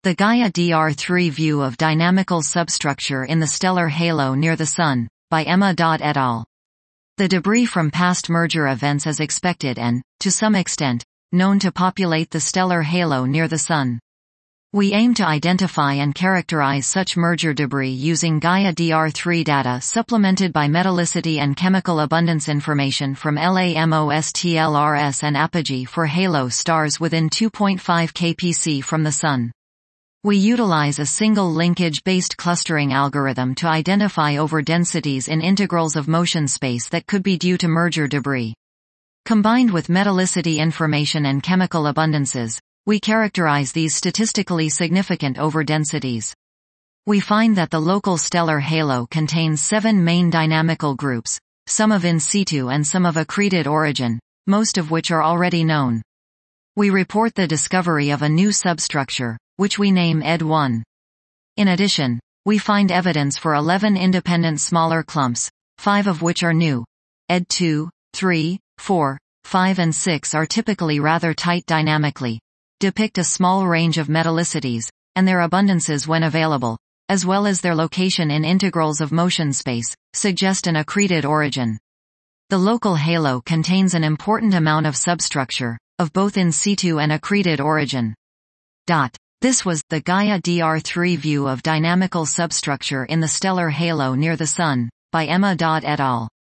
The Gaia DR3 View of Dynamical Substructure in the Stellar Halo Near the Sun, by Emma Dodd et al. The debris from past merger events is expected and, to some extent, known to populate the stellar halo near the Sun. We aim to identify and characterize such merger debris using Gaia DR3 data supplemented by metallicity and chemical abundance information from LAMOSTLRS and Apogee for halo stars within 2.5 kpc from the Sun. We utilize a single linkage-based clustering algorithm to identify overdensities in integrals of motion space that could be due to merger debris. Combined with metallicity information and chemical abundances, we characterize these statistically significant overdensities. We find that the local stellar halo contains 7 main dynamical groups, some of in situ and some of accreted origin, most of which are already known. We report the discovery of a new substructure, which we name ED1. In addition, we find evidence for 11 independent smaller clumps, 5 of which are new. ED2, 3, 4, 5 and 6 are typically rather tight dynamically, depict a small range of metallicities, and their abundances when available, as well as their location in integrals of motion space, suggest an accreted origin. The local halo contains an important amount of substructure, of both in situ and accreted origin. This was the Gaia DR3 View of Dynamical Substructure in the Stellar Halo Near the Sun, by Emma Dodd et al.